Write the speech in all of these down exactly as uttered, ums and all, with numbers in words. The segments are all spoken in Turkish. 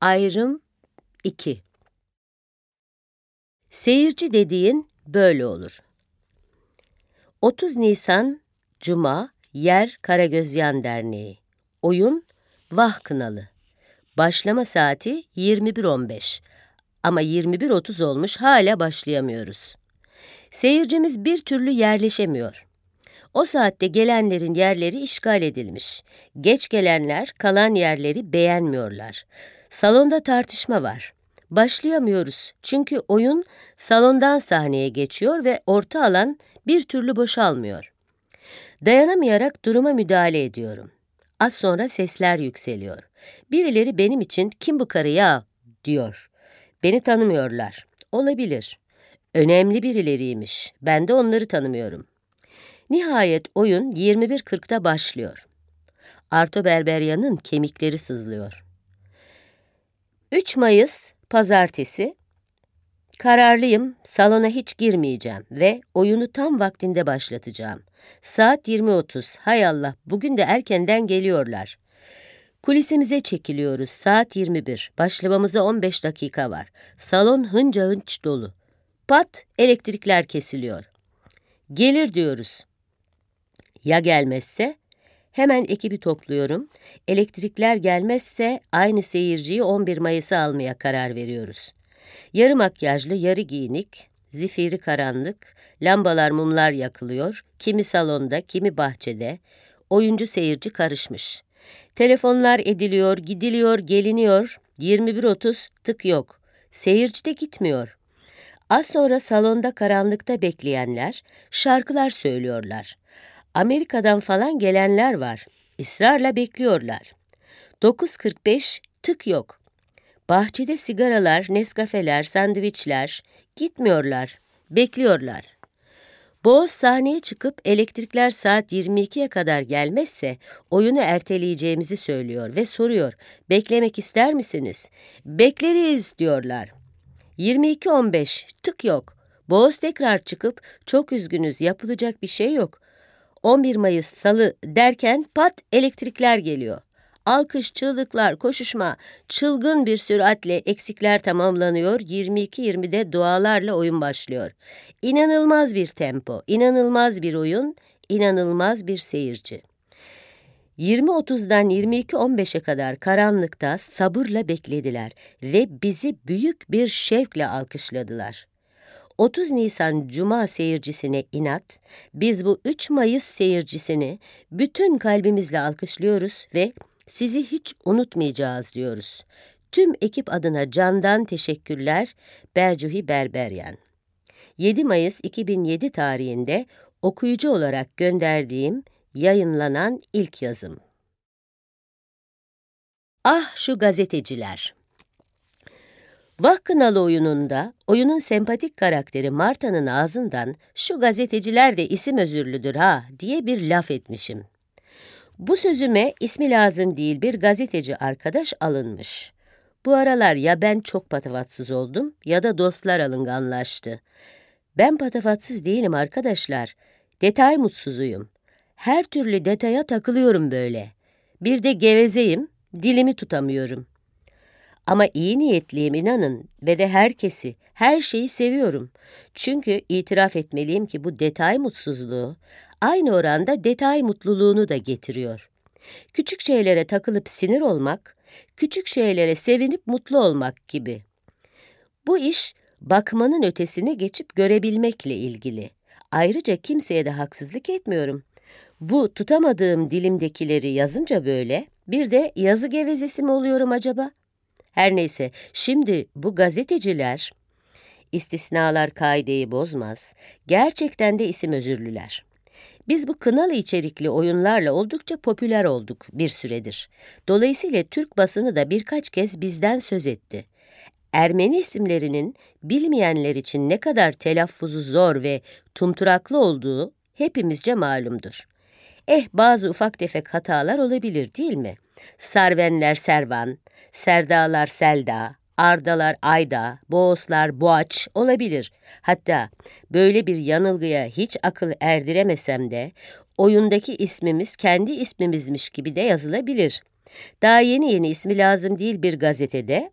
Ayrım iki. Seyirci dediğin böyle olur. otuz Nisan Cuma, yer Karagözyan Derneği. Oyun Vah Kınalı. Başlama saati yirmi bir on beş. Ama yirmi bir otuz olmuş, hala başlayamıyoruz. Seyircimiz bir türlü yerleşemiyor. O saatte gelenlerin yerleri işgal edilmiş. Geç gelenler kalan yerleri beğenmiyorlar. Salonda tartışma var. Başlayamıyoruz çünkü oyun salondan sahneye geçiyor ve orta alan bir türlü boşalmıyor. Dayanamayarak duruma müdahale ediyorum. Az sonra sesler yükseliyor. Birileri benim için "Kim bu karı ya?" diyor. Beni tanımıyorlar. Olabilir. Önemli birileriymiş. Ben de onları tanımıyorum. Nihayet oyun yirmi bir kırkta başlıyor. Arto Berberyan'ın kemikleri sızlıyor. üç Mayıs Pazartesi. Kararlıyım, salona hiç girmeyeceğim ve oyunu tam vaktinde başlatacağım. Saat yirmi otuz. Hay Allah, bugün de erkenden geliyorlar. Kulisimize çekiliyoruz. Saat yirmi bir. Başlamamıza on beş dakika var. Salon hınca hınç dolu. Pat, elektrikler kesiliyor. Gelir diyoruz. Ya gelmezse? Hemen ekibi topluyorum. Elektrikler gelmezse aynı seyirciyi on bir Mayıs'a almaya karar veriyoruz. Yarı makyajlı, yarı giyinik, zifiri karanlık, lambalar mumlar yakılıyor. Kimi salonda, kimi bahçede. Oyuncu seyirci karışmış. Telefonlar ediliyor, gidiliyor, geliniyor. yirmi bir otuz tık yok. Seyirci de gitmiyor. Az sonra salonda karanlıkta bekleyenler şarkılar söylüyorlar. Amerika'dan falan gelenler var. İsrarla bekliyorlar. dokuz kırk beş tık yok. Bahçede sigaralar, Nescafeler, sandviçler gitmiyorlar, bekliyorlar. Boğaz sahneye çıkıp elektrikler saat yirmi ikiye kadar gelmezse oyunu erteleyeceğimizi söylüyor ve soruyor. Beklemek ister misiniz? Bekleriz diyorlar. yirmi iki on beş tık yok. Boğaz tekrar çıkıp çok üzgünüz, yapılacak bir şey yok. on bir Mayıs Salı derken pat elektrikler geliyor. Alkış, çığlıklar, koşuşma, çılgın bir süratle eksikler tamamlanıyor. yirmi iki yirmide dualarla oyun başlıyor. İnanılmaz bir tempo, inanılmaz bir oyun, inanılmaz bir seyirci. yirmi otuzdan yirmi iki on beşe kadar karanlıkta sabırla beklediler ve bizi büyük bir şevkle alkışladılar. otuz Nisan Cuma seyircisine inat, biz bu üç Mayıs seyircisini bütün kalbimizle alkışlıyoruz ve sizi hiç unutmayacağız diyoruz. Tüm ekip adına candan teşekkürler, Bercuhi Berberyan. yedi Mayıs iki bin yedi tarihinde okuyucu olarak gönderdiğim, yayınlanan ilk yazım. Ah şu gazeteciler! Vah Kınalı oyununda, oyunun sempatik karakteri Marta'nın ağzından "Şu gazeteciler de isim özürlüdür ha" diye bir laf etmişim. Bu sözüme ismi lazım değil bir gazeteci arkadaş alınmış. Bu aralar ya ben çok patavatsız oldum ya da dostlar alınganlaştı. Ben patavatsız değilim arkadaşlar. Detay mutsuzuyum. Her türlü detaya takılıyorum böyle. Bir de gevezeyim, dilimi tutamıyorum. Ama iyi niyetliyim inanın ve de herkesi, her şeyi seviyorum. Çünkü itiraf etmeliyim ki bu detay mutsuzluğu aynı oranda detay mutluluğunu da getiriyor. Küçük şeylere takılıp sinir olmak, küçük şeylere sevinip mutlu olmak gibi. Bu iş bakmanın ötesine geçip görebilmekle ilgili. Ayrıca kimseye de haksızlık etmiyorum. Bu tutamadığım dilimdekileri yazınca böyle, bir de yazı gevezesi mi oluyorum acaba? Her neyse, şimdi bu gazeteciler, istisnalar kaideyi bozmaz, gerçekten de isim özürlüler. Biz bu kınalı içerikli oyunlarla oldukça popüler olduk bir süredir. Dolayısıyla Türk basını da birkaç kez bizden söz etti. Ermeni isimlerinin bilmeyenler için ne kadar telaffuzu zor ve tumturaklı olduğu hepimizce malumdur. Eh bazı ufak tefek hatalar olabilir değil mi? Sarvenler Servan, Serdalar Selda, Ardalar Ayda, Boğoslar Boğaç olabilir. Hatta böyle bir yanılgıya hiç akıl erdiremesem de oyundaki ismimiz kendi ismimizmiş gibi de yazılabilir. Daha yeni yeni ismi lazım değil bir gazetede,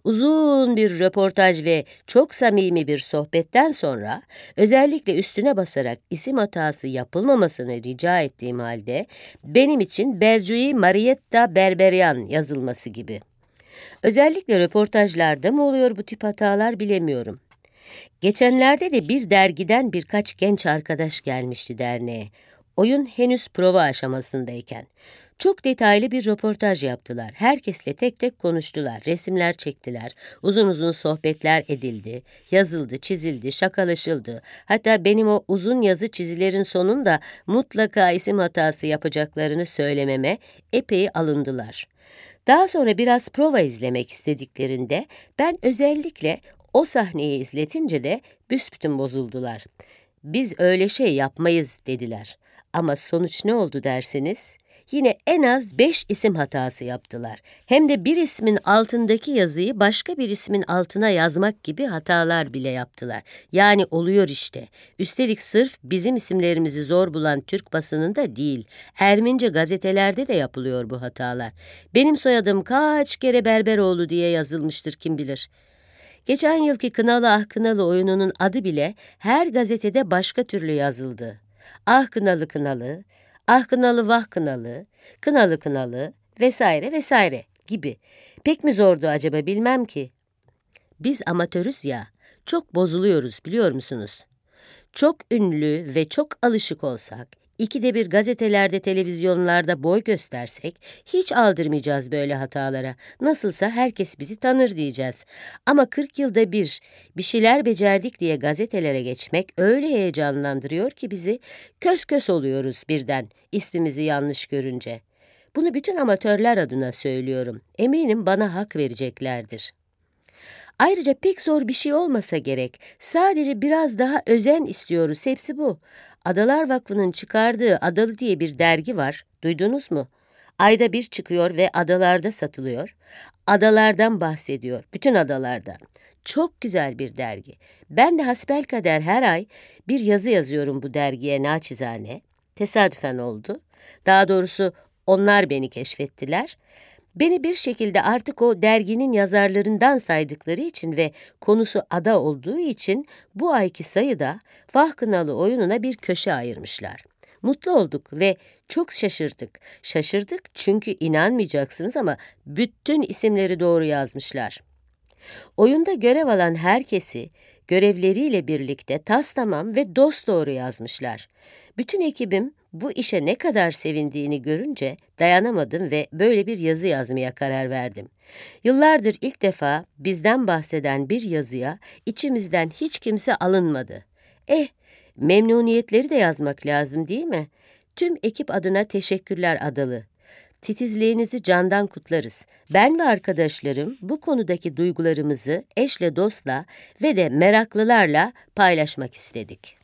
uzun bir röportaj ve çok samimi bir sohbetten sonra özellikle üstüne basarak isim hatası yapılmamasını rica ettiğim halde benim için Bercui Marietta Berberian yazılması gibi. Özellikle röportajlarda mı oluyor bu tip hatalar bilemiyorum. Geçenlerde de bir dergiden birkaç genç arkadaş gelmişti derneğe. Oyun henüz prova aşamasındayken. Çok detaylı bir röportaj yaptılar. Herkesle tek tek konuştular, resimler çektiler, uzun uzun sohbetler edildi, yazıldı, çizildi, şakalaşıldı. Hatta benim o uzun yazı çizilerin sonunda mutlaka isim hatası yapacaklarını söylememe epey alındılar. Daha sonra biraz prova izlemek istediklerinde ben özellikle o sahneyi izletince de büsbütün bozuldular. Biz öyle şey yapmayız dediler. Ama sonuç ne oldu dersiniz? Yine en az beş isim hatası yaptılar. Hem de bir ismin altındaki yazıyı başka bir ismin altına yazmak gibi hatalar bile yaptılar. Yani oluyor işte. Üstelik sırf bizim isimlerimizi zor bulan Türk basınında değil, Ermenice gazetelerde de yapılıyor bu hatalar. Benim soyadım kaç kere Berberoğlu diye yazılmıştır kim bilir. Geçen yılki Kınalı Ah Kınalı oyununun adı bile her gazetede başka türlü yazıldı. Ah Kınalı Kınalı, Ah Kınalı Vah Kınalı, Kınalı Kınalı vesaire vesaire gibi. Pek mi zordu acaba bilmem ki. Biz amatörüz ya, çok bozuluyoruz biliyor musunuz? Çok ünlü ve çok alışık olsak, ikide bir gazetelerde, televizyonlarda boy göstersek hiç aldırmayacağız böyle hatalara. Nasılsa herkes bizi tanır diyeceğiz. Ama kırk yılda bir bir şeyler becerdik diye gazetelere geçmek öyle heyecanlandırıyor ki bizi, kös kös oluyoruz birden ismimizi yanlış görünce. Bunu bütün amatörler adına söylüyorum. Eminim bana hak vereceklerdir. Ayrıca pek zor bir şey olmasa gerek. Sadece biraz daha özen istiyoruz. Hepsi bu. Adalar Vakfı'nın çıkardığı Adalı diye bir dergi var. Duydunuz mu? Ayda bir çıkıyor ve adalarda satılıyor. Adalardan bahsediyor. Bütün adalardan. Çok güzel bir dergi. Ben de hasbelkader her ay bir yazı yazıyorum bu dergiye naçizane. Tesadüfen oldu. Daha doğrusu onlar beni keşfettiler. Beni bir şekilde artık o derginin yazarlarından saydıkları için ve konusu ada olduğu için bu ayki sayıda Vah Kınalı oyununa bir köşe ayırmışlar. Mutlu olduk ve çok şaşırdık. Şaşırdık çünkü inanmayacaksınız ama bütün isimleri doğru yazmışlar. Oyunda görev alan herkesi görevleriyle birlikte tastamam ve dosdoğru yazmışlar. Bütün ekibim bu işe ne kadar sevindiğini görünce dayanamadım ve böyle bir yazı yazmaya karar verdim. Yıllardır ilk defa bizden bahseden bir yazıya içimizden hiç kimse alınmadı. Eh, memnuniyetleri de yazmak lazım değil mi? Tüm ekip adına teşekkürler Adalı. Titizliğinizi candan kutlarız. Ben ve arkadaşlarım bu konudaki duygularımızı eşle dostla ve de meraklılarla paylaşmak istedik.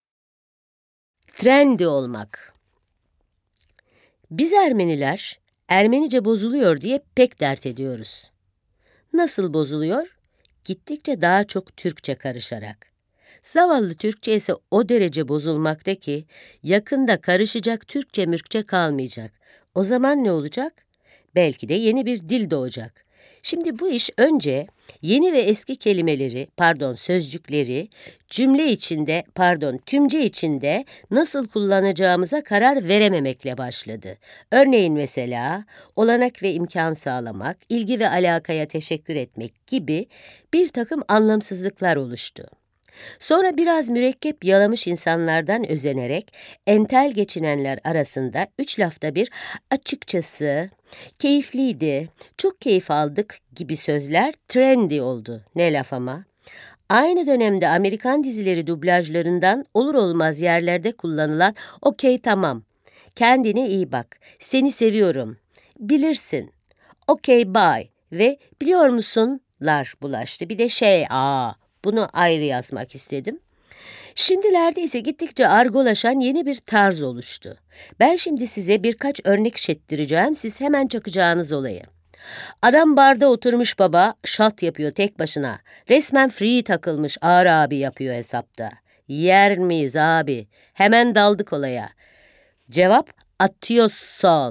Trendy olmak. Biz Ermeniler, Ermenice bozuluyor diye pek dert ediyoruz. Nasıl bozuluyor? Gittikçe daha çok Türkçe karışarak. Zavallı Türkçe ise o derece bozulmakta ki yakında karışacak Türkçe mürkçe kalmayacak. O zaman ne olacak? Belki de yeni bir dil doğacak. Şimdi bu iş önce yeni ve eski kelimeleri, pardon sözcükleri, cümle içinde, pardon tümce içinde nasıl kullanacağımıza karar verememekle başladı. Örneğin mesela olanak ve imkan sağlamak, ilgi ve alakaya teşekkür etmek gibi bir takım anlamsızlıklar oluştu. Sonra biraz mürekkep yalamış insanlardan özenerek entel geçinenler arasında üç lafta bir açıkçası, keyifliydi, çok keyif aldık gibi sözler trendy oldu. Ne laf ama. Aynı dönemde Amerikan dizileri dublajlarından olur olmaz yerlerde kullanılan okey tamam, kendine iyi bak, seni seviyorum, bilirsin, okey bye ve biliyor musunlar bulaştı. Bir de şey aa. Bunu ayrı yazmak istedim. Şimdilerde ise gittikçe argolaşan yeni bir tarz oluştu. Ben şimdi size birkaç örnek şettireceğim, siz hemen çakacağınız olayı. Adam barda oturmuş baba, şat yapıyor tek başına. Resmen free takılmış ağır abi yapıyor hesapta. Yer miyiz abi? Hemen daldık olaya. Cevap atıyorsun.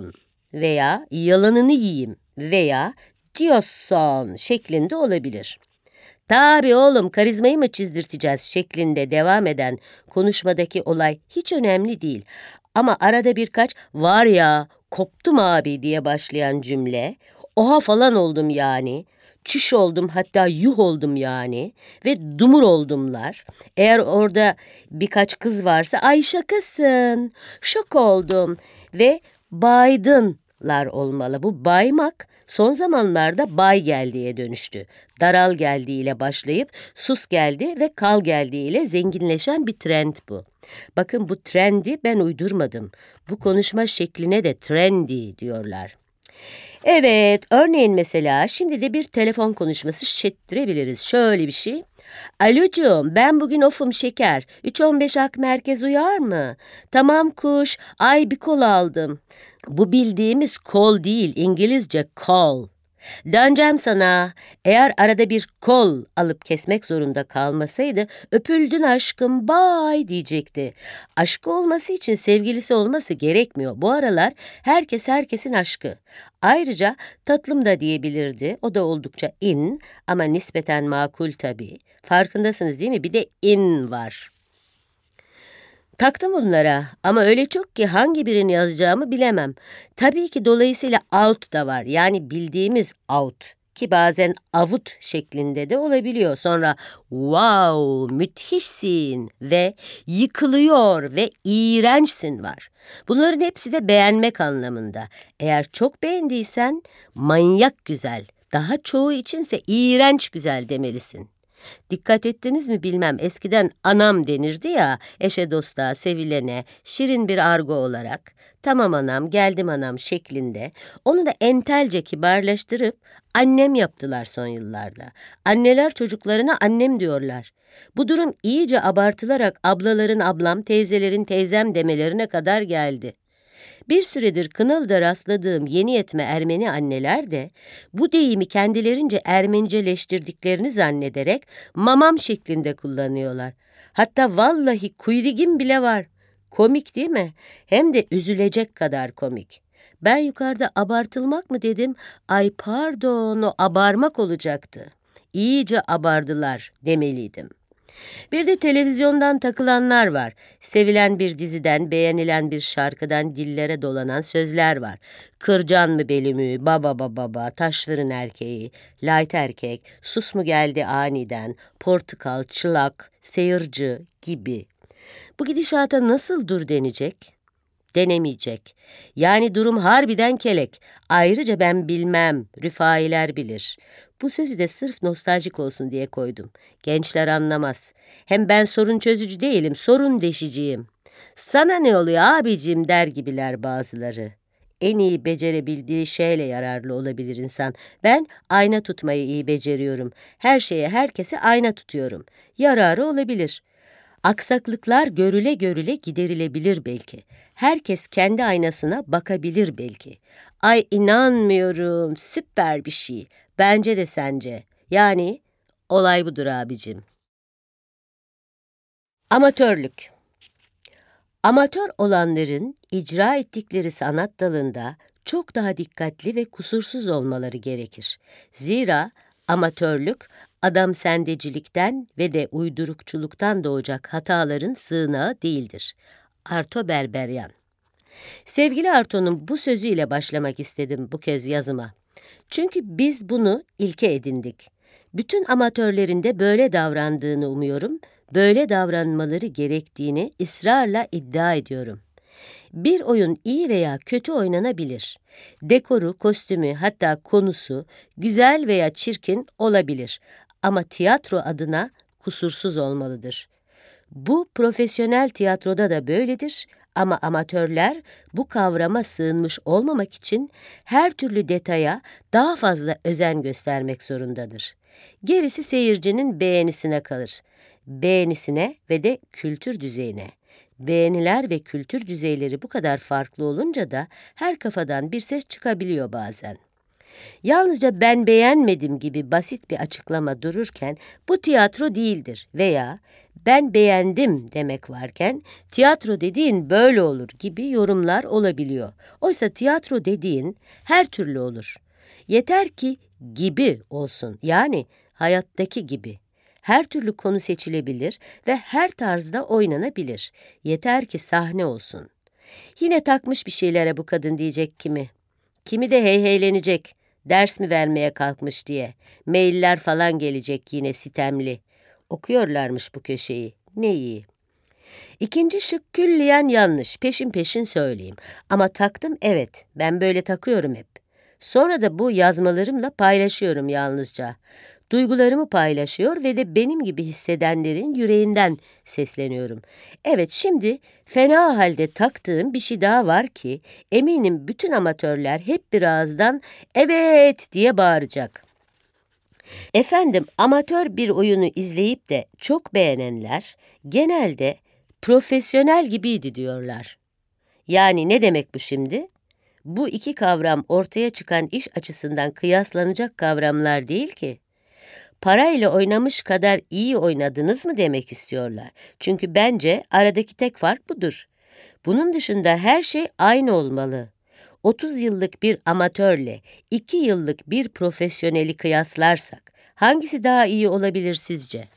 veya yalanını yiyeyim veya diyorsun şeklinde olabilir. Tabii oğlum karizmayı mı çizdirteceğiz şeklinde devam eden konuşmadaki olay hiç önemli değil. Ama arada birkaç var ya koptum abi diye başlayan cümle, oha falan oldum yani, çüş oldum hatta yuh oldum yani ve dumur oldumlar. Eğer orada birkaç kız varsa ay şakasın, şok oldum ve baydınlar olmalı. Bu baymak son zamanlarda bay geldiğe dönüştü. Daral geldiğiyle başlayıp sus geldi ve kal geldiğiyle zenginleşen bir trend bu. Bakın bu trendi ben uydurmadım. Bu konuşma şekline de trendy diyorlar. Evet, örneğin mesela şimdi de bir telefon konuşması şişettirebiliriz. Şöyle bir şey. Alocuğum, ben bugün ofum şeker. üç on beş ak merkez uyar mı? Tamam kuş, ay bir kol aldım. Bu bildiğimiz kol değil, İngilizce call. Döneceğim sana. Eğer arada bir kol alıp kesmek zorunda kalmasaydı, öpüldün aşkım, bye diyecekti. Aşkı olması için sevgilisi olması gerekmiyor. Bu aralar herkes herkesin aşkı. Ayrıca tatlım da diyebilirdi. O da oldukça in ama nispeten makul tabii. Farkındasınız değil mi? Bir de in var. Taktım bunlara ama öyle çok ki hangi birini yazacağımı bilemem. Tabii ki dolayısıyla out da var. Yani bildiğimiz out ki bazen avut şeklinde de olabiliyor. Sonra wow müthişsin ve yıkılıyor ve iğrençsin var. Bunların hepsi de beğenmek anlamında. Eğer çok beğendiysen manyak güzel, daha çoğu içinse iğrenç güzel demelisin. Dikkat ettiniz mi bilmem, eskiden anam denirdi ya eşe dosta sevilene şirin bir argo olarak. Tamam anam, geldim anam şeklinde. Onu da entelce kibarlaştırıp annem yaptılar son yıllarda. Anneler çocuklarına annem diyorlar. Bu durum iyice abartılarak ablaların ablam, teyzelerin teyzem demelerine kadar geldi. Bir süredir Kınalı'da rastladığım yeni yetme Ermeni anneler de bu deyimi kendilerince Ermeniceleştirdiklerini zannederek mamam şeklinde kullanıyorlar. Hatta vallahi kuydigim bile var. Komik değil mi? Hem de üzülecek kadar komik. Ben yukarıda abartılmak mı dedim? Ay pardon, o abarmak olacaktı. İyice abardılar demeliydim. Bir de televizyondan takılanlar var. Sevilen bir diziden, beğenilen bir şarkıdan dillere dolanan sözler var. Kırcan mı belimi, baba baba baba, taş fırın erkeği, light erkek, sus mu geldi aniden, portakal, çılak, seyirci gibi. Bu gidişata nasıl dur denecek? Denemeyecek. Yani durum harbiden kelek. Ayrıca ben bilmem, Rüfailer bilir. Bu sözü de sırf nostaljik olsun diye koydum. Gençler anlamaz. Hem ben sorun çözücü değilim, sorun deşiciyim. Sana ne oluyor abicim der gibiler bazıları. En iyi becerebildiği şeyle yararlı olabilir insan. Ben ayna tutmayı iyi beceriyorum. Her şeye, herkese ayna tutuyorum. Yararı olabilir. Aksaklıklar görüle görüle giderilebilir belki. Herkes kendi aynasına bakabilir belki. Ay inanmıyorum, süper bir şey. Bence de sence. Yani olay budur abicim. Amatörlük. Amatör olanların icra ettikleri sanat dalında çok daha dikkatli ve kusursuz olmaları gerekir. Zira amatörlük, adamsendecilikten ve de uydurukçuluktan doğacak hataların sığınağı değildir. Arto Berberyan. Sevgili Arto'nun bu sözüyle başlamak istedim bu kez yazıma. Çünkü biz bunu ilke edindik. Bütün amatörlerin de böyle davrandığını umuyorum, böyle davranmaları gerektiğini ısrarla iddia ediyorum. Bir oyun iyi veya kötü oynanabilir. Dekoru, kostümü, hatta konusu güzel veya çirkin olabilir. Ama tiyatro adına kusursuz olmalıdır. Bu profesyonel tiyatroda da böyledir ama amatörler bu kavrama sığınmış olmamak için her türlü detaya daha fazla özen göstermek zorundadır. Gerisi seyircinin beğenisine kalır. Beğenisine ve de kültür düzeyine. Beğeniler ve kültür düzeyleri bu kadar farklı olunca da her kafadan bir ses çıkabiliyor bazen. Yalnızca ben beğenmedim gibi basit bir açıklama dururken bu tiyatro değildir veya ben beğendim demek varken tiyatro dediğin böyle olur gibi yorumlar olabiliyor. Oysa tiyatro dediğin her türlü olur. Yeter ki gibi olsun, yani hayattaki gibi. Her türlü konu seçilebilir ve her tarzda oynanabilir. Yeter ki sahne olsun. Yine takmış bir şeylere bu kadın diyecek kimi. Kimi de heyheylenecek, ders mi vermeye kalkmış diye. Mailler falan gelecek yine sitemli. Okuyorlarmış bu köşeyi. Ne iyi. İkinci şık külliyen yanlış. Peşin peşin söyleyeyim. Ama taktım, evet. Ben böyle takıyorum hep. Sonra da bu yazmalarımla paylaşıyorum yalnızca. Duygularımı paylaşıyor ve de benim gibi hissedenlerin yüreğinden sesleniyorum. Evet, şimdi fena halde taktığım bir şey daha var ki eminim bütün amatörler hep bir ağızdan evet diye bağıracak. Efendim, amatör bir oyunu izleyip de çok beğenenler genelde profesyonel gibiydi diyorlar. Yani ne demek bu şimdi? Bu iki kavram ortaya çıkan iş açısından kıyaslanacak kavramlar değil ki. Parayla oynamış kadar iyi oynadınız mı demek istiyorlar. Çünkü bence aradaki tek fark budur. Bunun dışında her şey aynı olmalı. otuz yıllık bir amatörle iki yıllık bir profesyoneli kıyaslarsak hangisi daha iyi olabilir sizce?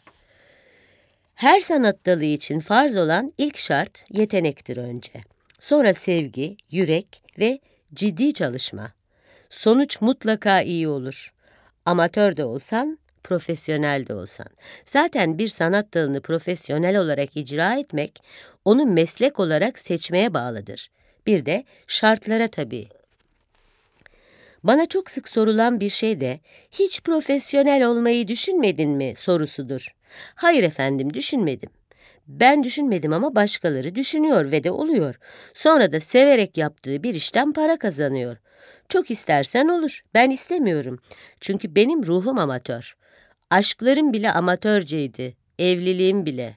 Her sanat dalı için farz olan ilk şart yetenektir önce. Sonra sevgi, yürek ve ciddi çalışma. Sonuç mutlaka iyi olur. Amatör de olsan, profesyonel de olsan. Zaten bir sanat dalını profesyonel olarak icra etmek, onu meslek olarak seçmeye bağlıdır. Bir de şartlara tabii. Bana çok sık sorulan bir şey de, hiç profesyonel olmayı düşünmedin mi sorusudur. Hayır efendim, düşünmedim. Ben düşünmedim ama başkaları düşünüyor ve de oluyor. Sonra da severek yaptığı bir işten para kazanıyor. Çok istersen olur, ben istemiyorum. Çünkü benim ruhum amatör. Aşklarım bile amatörceydi, evliliğim bile.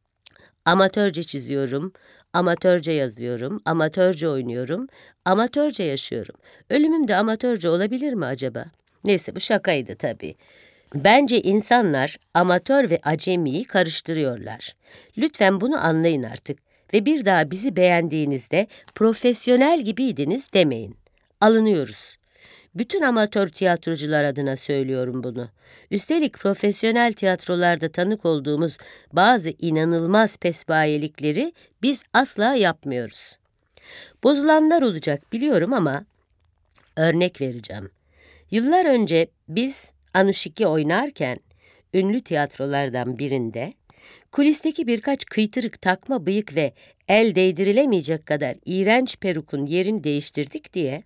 Amatörce çiziyorum, amatörce yazıyorum, amatörce oynuyorum, amatörce yaşıyorum. Ölümüm de amatörce olabilir mi acaba? Neyse, bu şakaydı tabii. Bence insanlar amatör ve acemiyi karıştırıyorlar. Lütfen bunu anlayın artık ve bir daha bizi beğendiğinizde profesyonel gibiydiniz demeyin. Alınıyoruz. Bütün amatör tiyatrocular adına söylüyorum bunu. Üstelik profesyonel tiyatrolarda tanık olduğumuz bazı inanılmaz pespayelikleri biz asla yapmıyoruz. Bozulanlar olacak biliyorum ama örnek vereceğim. Yıllar önce biz Anuşiki oynarken ünlü tiyatrolardan birinde kulisteki birkaç kıytırık takma bıyık ve el değdirilemeyecek kadar iğrenç perukun yerini değiştirdik diye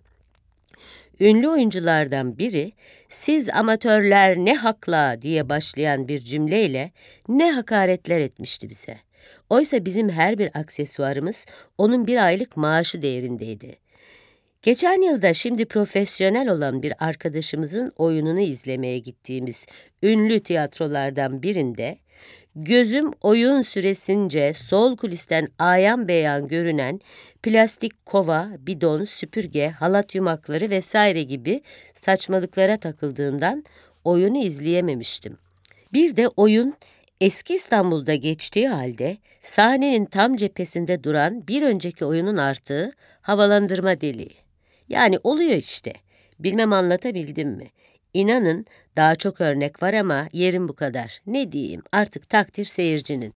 ünlü oyunculardan biri "Siz amatörler ne hakla" diye başlayan bir cümleyle ne hakaretler etmişti bize. Oysa bizim her bir aksesuarımız onun bir aylık maaşı değerindeydi. Geçen yılda şimdi profesyonel olan bir arkadaşımızın oyununu izlemeye gittiğimiz ünlü tiyatrolardan birinde gözüm oyun süresince sol kulisten ayan beyan görünen plastik kova, bidon, süpürge, halat yumakları vesaire gibi saçmalıklara takıldığından oyunu izleyememiştim. Bir de oyun eski İstanbul'da geçtiği halde sahnenin tam cephesinde duran bir önceki oyunun artığı havalandırma deliği. Yani oluyor işte. Bilmem anlatabildim mi? İnanın daha çok örnek var ama yerim bu kadar. Ne diyeyim, artık takdir seyircinin.